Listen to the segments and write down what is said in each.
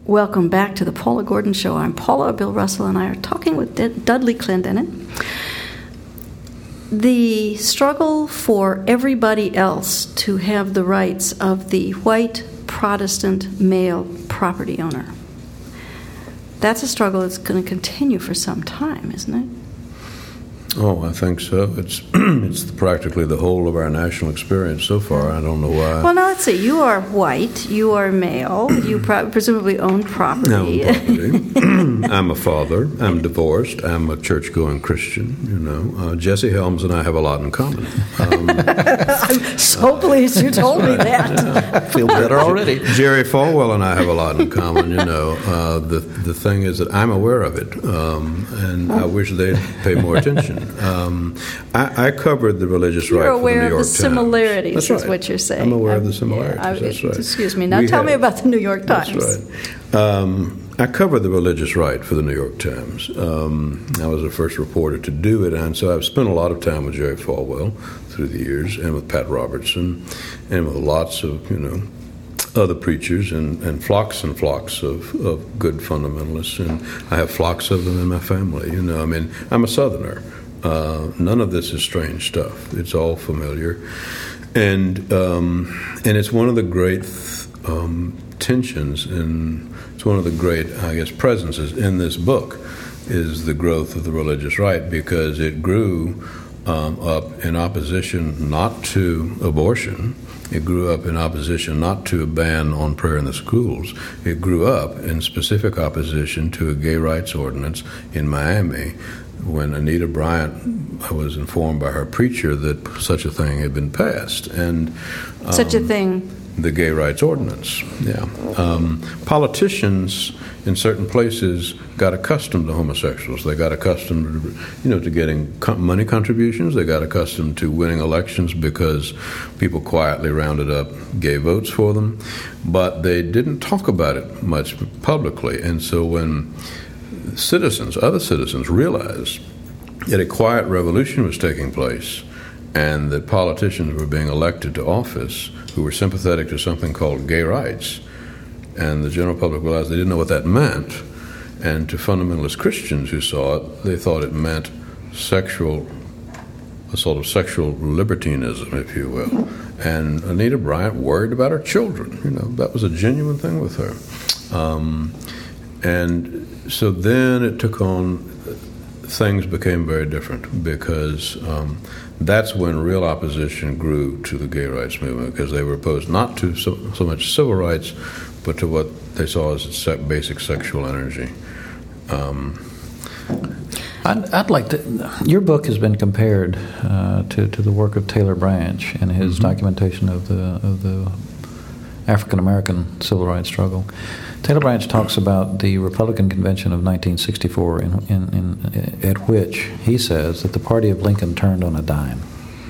Welcome back to the Paula Gordon Show. I'm Paula. Bill Russell and I are talking with Dudley Clendenin. The struggle for everybody else to have the rights of the white Protestant male property owner. That's a struggle that's going to continue for some time, isn't it? Oh, I think so. It's practically the whole of our national experience so far. I don't know why. Well, now let's see. You are white. You are male. You presumably own property. I own property. I'm a father. I'm divorced. I'm a church-going Christian. Jesse Helms and I have a lot in common. I'm so pleased you told me that. I feel better already. Jerry Falwell and I have a lot in common. The thing is that I'm aware of it, and I wish they'd pay more attention. I covered the religious right for the New York Times. You're aware of the similarities, That's is right. what you're saying. I'm aware of the similarities. That's right. Excuse me. Now tell me about the New York Times. That's right. I covered the religious right for the New York Times. I was the first reporter to do it, and so I've spent a lot of time with Jerry Falwell through the years, and with Pat Robertson, and with lots of, other preachers and flocks of good fundamentalists, and I have flocks of them in my family. I'm a Southerner. None of this is strange stuff. It's all familiar, and it's one of the great tensions, and it's one of the great, presences in this book is the growth of the religious right, because it grew up in opposition not to abortion. It grew up in opposition not to a ban on prayer in the schools. It grew up in specific opposition to a gay rights ordinance in Miami when Anita Bryant was informed by her preacher that such a thing had been passed. And such a thing? The gay rights ordinance, yeah. Politicians in certain places got accustomed to homosexuals. They got accustomed, to getting money contributions. They got accustomed to winning elections because people quietly rounded up gay votes for them. But they didn't talk about it much publicly. And so when other citizens realized that a quiet revolution was taking place and that politicians were being elected to office who were sympathetic to something called gay rights, and the general public realized they didn't know what that meant, and to fundamentalist Christians who saw it, they thought it meant a sort of sexual libertinism, if you will. And Anita Bryant worried about her children. That was a genuine thing with her. And so then it took on, things became very different, because that's when real opposition grew to the gay rights movement, because they were opposed not to so much civil rights, but to what they saw as basic sexual energy. I'd like to. Your book has been compared to the work of Taylor Branch and his documentation of the African American civil rights struggle. Taylor Branch talks about the Republican Convention of 1964, at which he says that the party of Lincoln turned on a dime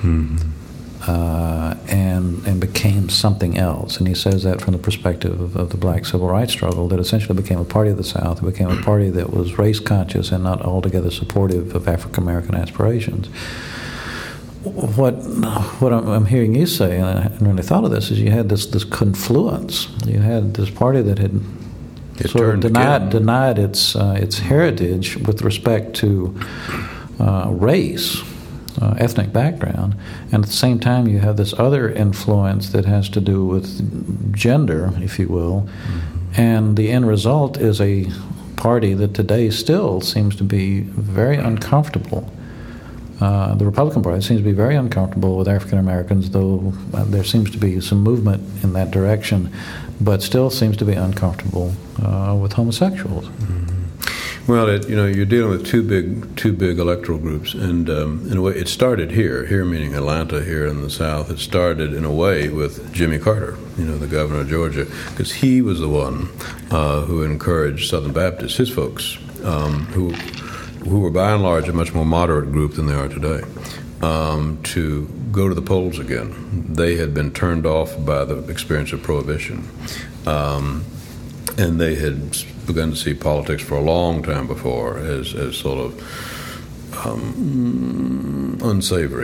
and became something else. And he says that from the perspective of the black civil rights struggle, that essentially became a party of the South. It became a party that was race conscious and not altogether supportive of African American aspirations. What I'm hearing you say, and I hadn't really thought of this, is you had this confluence. You had this party that had sort of denied its heritage with respect to race, ethnic background, and at the same time you have this other influence that has to do with gender, if you will, and the end result is a party that today still seems to be very uncomfortable. The Republican Party seems to be very uncomfortable with African Americans, though there seems to be some movement in that direction, but still seems to be uncomfortable with homosexuals. Well, you're dealing with two big electoral groups, and in a way, it started here meaning Atlanta, here in the South. It started in a way with Jimmy Carter, the governor of Georgia, because he was the one who encouraged Southern Baptists, his folks, who were by and large a much more moderate group than they are today, to go to the polls again. They had been turned off by the experience of Prohibition, and they had begun to see politics for a long time before as sort of unsavory,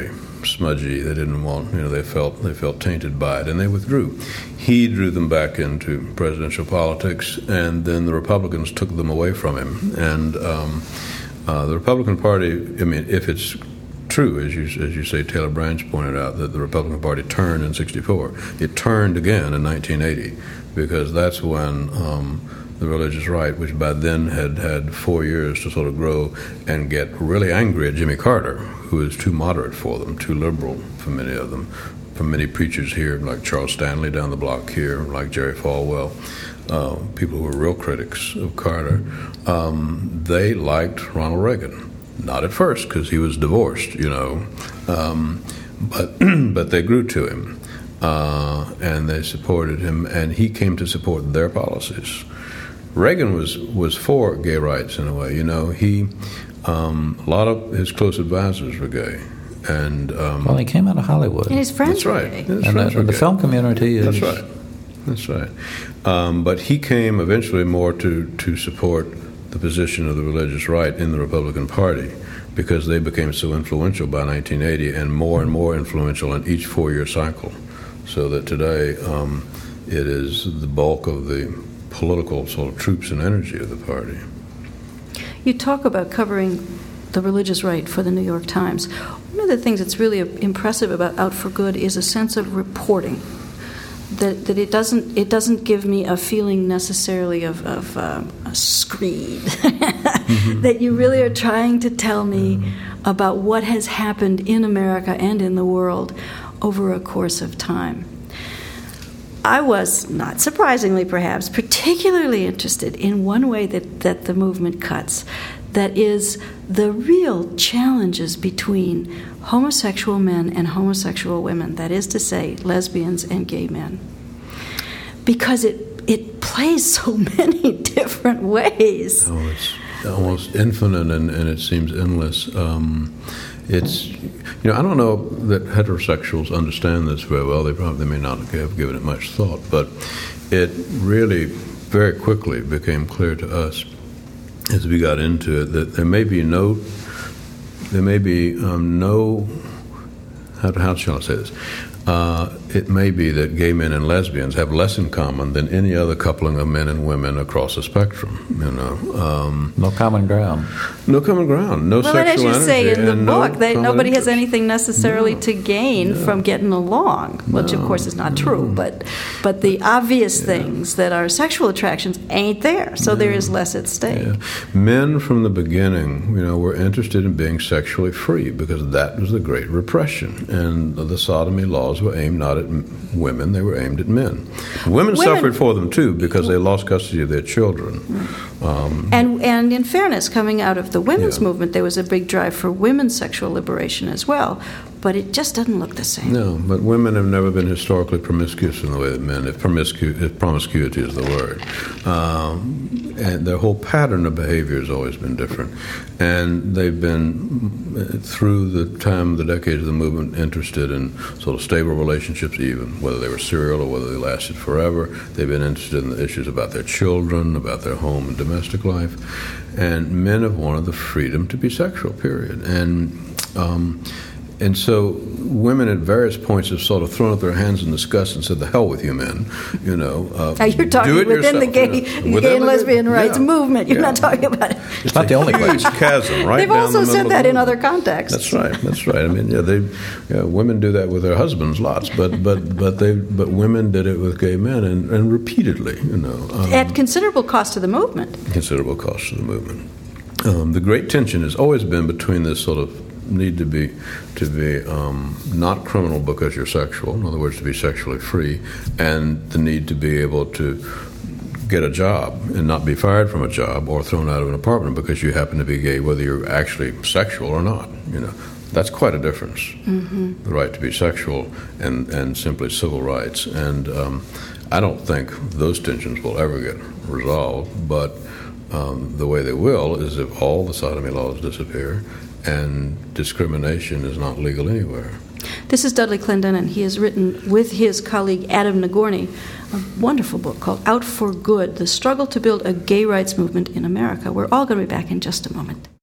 smudgy. They didn't want, they felt tainted by it, and they withdrew. He drew them back into presidential politics, and then the Republicans took them away from him. And the Republican Party, if it's true, as you say, Taylor Branch pointed out, that the Republican Party turned in '64. It turned again in 1980, because that's when the religious right, which by then had 4 years to sort of grow and get really angry at Jimmy Carter, who is too moderate for them, too liberal for many of them, for many preachers here, like Charles Stanley down the block here, like Jerry Falwell, people who were real critics of Carter, they liked Ronald Reagan. Not at first, because he was divorced, but they grew to him, and they supported him, and he came to support their policies. Reagan was for gay rights in a way. He a lot of his close advisors were gay, and well, he came out of Hollywood. And his friends that's right. were gay. And the film community is. That's right. But he came eventually more to support the position of the religious right in the Republican Party, because they became so influential by 1980 and more influential in each 4-year cycle, so that today it is the bulk of the political sort of troops and energy of the party. You talk about covering the religious right for the New York Times. One of the things that's really impressive about Out for Good is a sense of reporting. That it doesn't give me a feeling necessarily of a screed. That you really are trying to tell me about what has happened in America and in the world over a course of time. I was, not surprisingly perhaps, particularly interested in one way that the movement cuts, that is the real challenges between homosexual men and homosexual women, that is to say, lesbians and gay men. Because it plays so many different ways. Oh, it's almost infinite, and it seems endless. It's, I don't know that heterosexuals understand this very well. They may not have given it much thought, but it really very quickly became clear to us as we got into it that there may be no, how shall I say this? It may be that gay men and lesbians have less in common than any other coupling of men and women across the spectrum. No common ground. No common ground. No sexual energy. Well, as you say in the book, nobody interest. has anything necessarily to gain from getting along, which of course is not true. But the obvious things that are sexual attractions ain't there, so there is less at stake. Yeah. Men from the beginning, were interested in being sexually free, because that was the Great Repression, and the sodomy laws were aimed not at women, they were aimed at men. Women suffered for them too, because they lost custody of their children. And in fairness, coming out of the women's movement, there was a big drive for women's sexual liberation as well, but it just doesn't look the same. No, but women have never been historically promiscuous in the way that men, if promiscuity is the word. And their whole pattern of behavior has always been different. And they've been, through the time, the decades of the movement, interested in sort of stable relationships, even whether they were serial or whether they lasted forever. They've been interested in the issues about their children, about their home and domestic life. And men have wanted the freedom to be sexual, period. And so women at various points have sort of thrown up their hands in disgust and said, "The hell with you men," Now you're talking within the gay and lesbian rights movement. You're not talking about it. It's not the only huge chasm, right? They've also said that in other contexts. That's right. Women do that with their husbands lots, but women did it with gay men and repeatedly, at considerable cost to the movement. Considerable cost to the movement. The great tension has always been between this sort of need to be not criminal because you're sexual, in other words, to be sexually free, and the need to be able to get a job and not be fired from a job or thrown out of an apartment because you happen to be gay, whether you're actually sexual or not. That's quite a difference. Mm-hmm. The right to be sexual and simply civil rights. And I don't think those tensions will ever get resolved, but the way they will is if all the sodomy laws disappear and discrimination is not legal anywhere. This is Dudley Clendenin. He has written with his colleague Adam Nagorny a wonderful book called Out for Good, The Struggle to Build a Gay Rights Movement in America. We're all going to be back in just a moment.